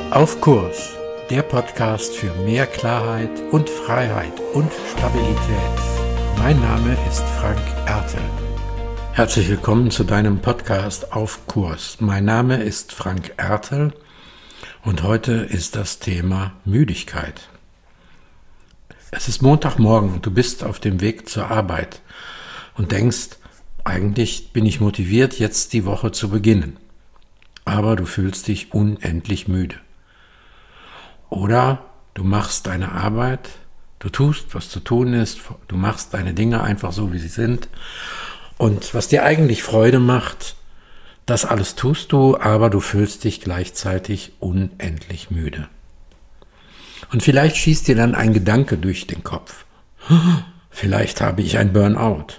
Auf Kurs, der Podcast für mehr Klarheit und Freiheit und Stabilität. Mein Name ist Frank Ertel. Herzlich willkommen zu deinem Podcast Auf Kurs. Mein Name ist Frank Ertel und heute ist das Thema Müdigkeit. Es ist Montagmorgen und du bist auf dem Weg zur Arbeit und denkst, eigentlich bin ich motiviert, jetzt die Woche zu beginnen. Aber du fühlst dich unendlich müde. Oder du machst deine Arbeit, du tust, was zu tun ist, du machst deine Dinge einfach so, wie sie sind. Und was dir eigentlich Freude macht, das alles tust du, aber du fühlst dich gleichzeitig unendlich müde. Und vielleicht schießt dir dann ein Gedanke durch den Kopf. Vielleicht habe ich ein Burnout.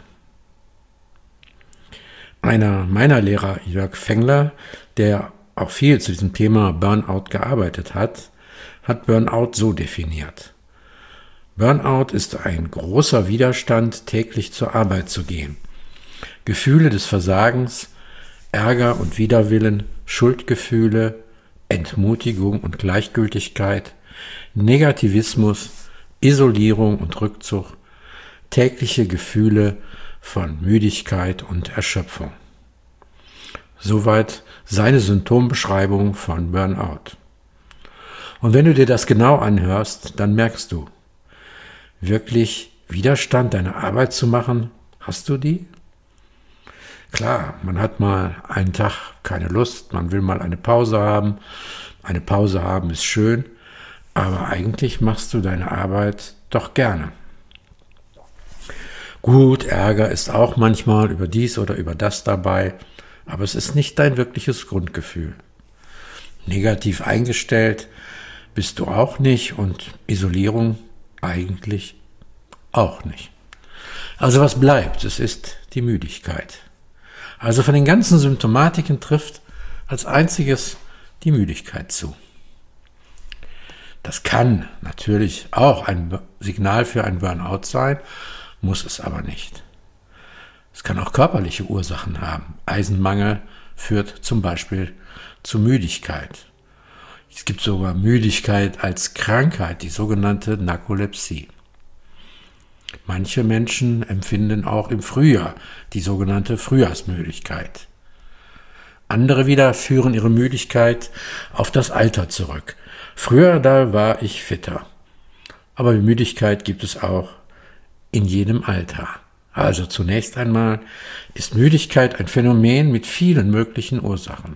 Einer meiner Lehrer, Jörg Fengler, der auch viel zu diesem Thema Burnout gearbeitet hat Burnout so definiert. Burnout ist ein großer Widerstand, täglich zur Arbeit zu gehen. Gefühle des Versagens, Ärger und Widerwillen, Schuldgefühle, Entmutigung und Gleichgültigkeit, Negativismus, Isolierung und Rückzug, tägliche Gefühle von Müdigkeit und Erschöpfung. Soweit seine Symptombeschreibung von Burnout. Und wenn du dir das genau anhörst, dann merkst du, wirklich Widerstand, deine Arbeit zu machen, hast du die? Klar, man hat mal einen Tag keine Lust, man will mal eine Pause haben. Eine Pause haben ist schön, aber eigentlich machst du deine Arbeit doch gerne. Gut, Ärger ist auch manchmal über dies oder über das dabei, aber es ist nicht dein wirkliches Grundgefühl. Negativ eingestellt bist du auch nicht und Isolierung eigentlich auch nicht. Also was bleibt? Es ist die Müdigkeit. Also von den ganzen Symptomatiken trifft als einziges die Müdigkeit zu. Das kann natürlich auch ein Signal für ein Burnout sein, muss es aber nicht. Es kann auch körperliche Ursachen haben. Eisenmangel führt zum Beispiel zu Müdigkeit. Es gibt sogar Müdigkeit als Krankheit, die sogenannte Narkolepsie. Manche Menschen empfinden auch im Frühjahr die sogenannte Frühjahrsmüdigkeit. Andere wieder führen ihre Müdigkeit auf das Alter zurück. Früher, da war ich fitter. Aber die Müdigkeit gibt es auch in jedem Alter. Also zunächst einmal ist Müdigkeit ein Phänomen mit vielen möglichen Ursachen.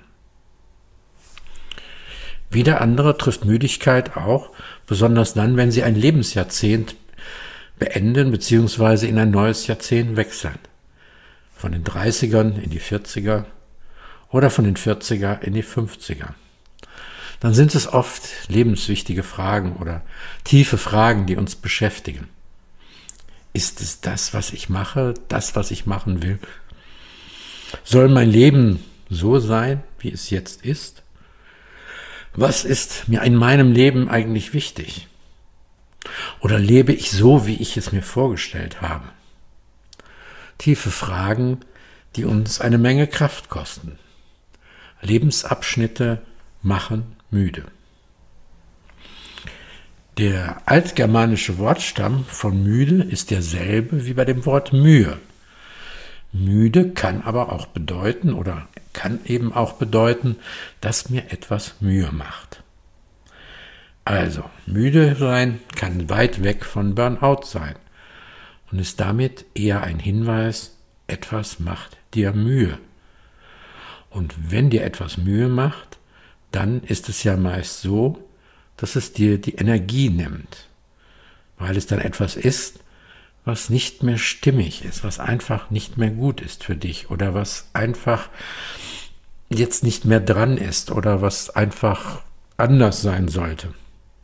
Wieder andere trifft Müdigkeit auch, besonders dann, wenn sie ein Lebensjahrzehnt beenden bzw. in ein neues Jahrzehnt wechseln. Von den 30ern in die 40er oder von den 40er in die 50er. Dann sind es oft lebenswichtige Fragen oder tiefe Fragen, die uns beschäftigen. Ist es das, was ich mache, das, was ich machen will? Soll mein Leben so sein, wie es jetzt ist? Was ist mir in meinem Leben eigentlich wichtig? Oder lebe ich so, wie ich es mir vorgestellt habe? Tiefe Fragen, die uns eine Menge Kraft kosten. Lebensabschnitte machen müde. Der altgermanische Wortstamm von müde ist derselbe wie bei dem Wort Mühe. Müde kann aber auch bedeuten oder kann eben auch bedeuten, dass mir etwas Mühe macht. Also, müde sein kann weit weg von Burnout sein und ist damit eher ein Hinweis, etwas macht dir Mühe. Und wenn dir etwas Mühe macht, dann ist es ja meist so, dass es dir die Energie nimmt, weil es dann etwas ist, was nicht mehr stimmig ist, was einfach nicht mehr gut ist für dich oder was einfach jetzt nicht mehr dran ist oder was einfach anders sein sollte.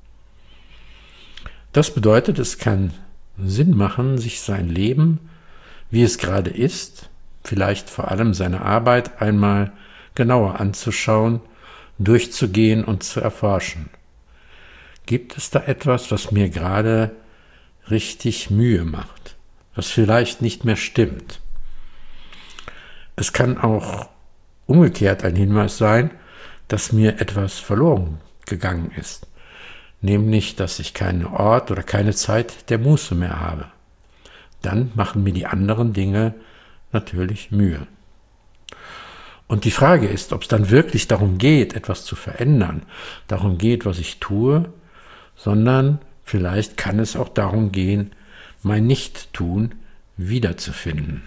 Das bedeutet, es kann Sinn machen, sich sein Leben, wie es gerade ist, vielleicht vor allem seine Arbeit einmal genauer anzuschauen, durchzugehen und zu erforschen. Gibt es da etwas, was mir gerade richtig Mühe macht, was vielleicht nicht mehr stimmt? Es kann auch umgekehrt ein Hinweis sein, dass mir etwas verloren gegangen ist, nämlich, dass ich keinen Ort oder keine Zeit der Muße mehr habe. Dann machen mir die anderen Dinge natürlich Mühe. Und die Frage ist, ob es dann wirklich darum geht, etwas zu verändern, darum geht, was ich tue, sondern vielleicht kann es auch darum gehen, mein Nichttun wiederzufinden.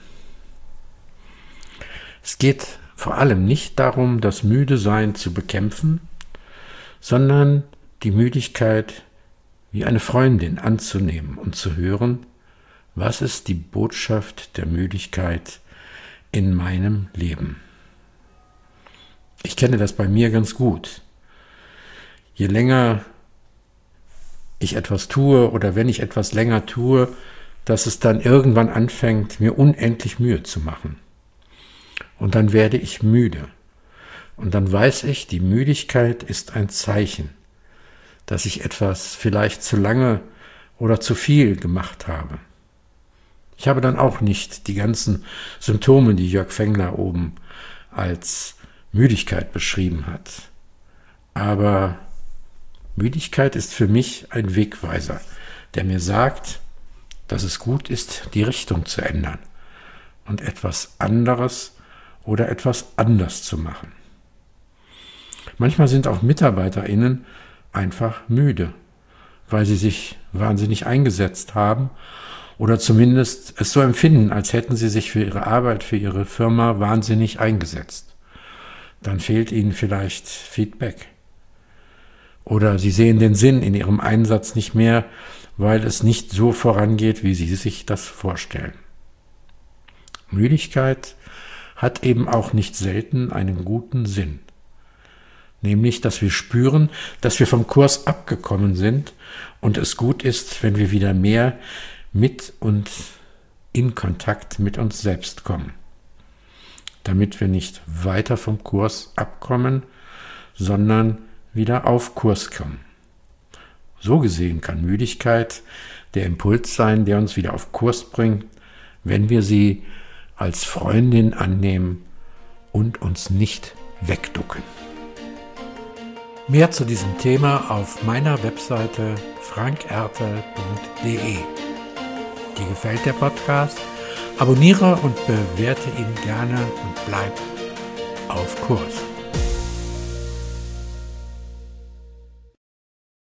Es geht vor allem nicht darum, das Müdesein zu bekämpfen, sondern die Müdigkeit wie eine Freundin anzunehmen und zu hören, was ist die Botschaft der Müdigkeit in meinem Leben. Ich kenne das bei mir ganz gut. Je länger ich etwas tue oder wenn ich etwas länger tue, dass es dann irgendwann anfängt, mir unendlich Mühe zu machen. Und dann werde ich müde. Und dann weiß ich, die Müdigkeit ist ein Zeichen, dass ich etwas vielleicht zu lange oder zu viel gemacht habe. Ich habe dann auch nicht die ganzen Symptome, die Jörg Fengler oben als Müdigkeit beschrieben hat. Aber Müdigkeit ist für mich ein Wegweiser, der mir sagt, dass es gut ist, die Richtung zu ändern und etwas anderes oder etwas anders zu machen. Manchmal sind auch MitarbeiterInnen einfach müde, weil sie sich wahnsinnig eingesetzt haben oder zumindest es so empfinden, als hätten sie sich für ihre Arbeit, für ihre Firma wahnsinnig eingesetzt. Dann fehlt ihnen vielleicht Feedback. Oder sie sehen den Sinn in ihrem Einsatz nicht mehr, weil es nicht so vorangeht, wie sie sich das vorstellen. Müdigkeit hat eben auch nicht selten einen guten Sinn. Nämlich, dass wir spüren, dass wir vom Kurs abgekommen sind und es gut ist, wenn wir wieder mehr mit und in Kontakt mit uns selbst kommen. Damit wir nicht weiter vom Kurs abkommen, sondern wieder auf Kurs kommen. So gesehen kann Müdigkeit der Impuls sein, der uns wieder auf Kurs bringt, wenn wir sie als Freundin annehmen und uns nicht wegducken. Mehr zu diesem Thema auf meiner Webseite frankertel.de. Dir gefällt der Podcast? Abonniere und bewerte ihn gerne und bleib auf Kurs.